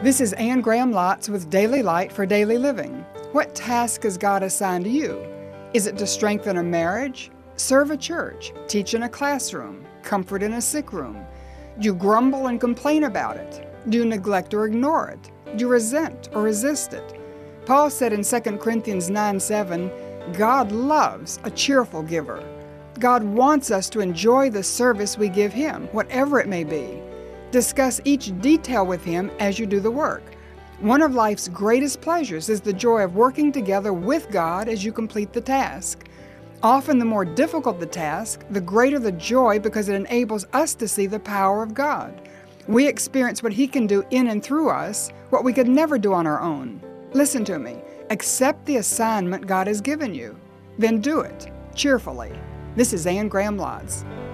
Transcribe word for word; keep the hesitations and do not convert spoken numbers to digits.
This is Anne Graham Lotz with Daily Light for Daily Living. What task has God assigned to you? Is it to strengthen a marriage, serve a church, teach in a classroom, comfort in a sick room? Do you grumble and complain about it? Do you neglect or ignore it? Do you resent or resist it? Paul said in Second Corinthians nine seven, God loves a cheerful giver. God wants us to enjoy the service we give Him, whatever it may be. Discuss each detail with Him as you do the work. One of life's greatest pleasures is the joy of working together with God as you complete the task. Often the more difficult the task, the greater the joy because it enables us to see the power of God. We experience what He can do in and through us, what we could never do on our own. Listen to me. Accept the assignment God has given you. Then do it cheerfully. This is Anne Graham Lotz.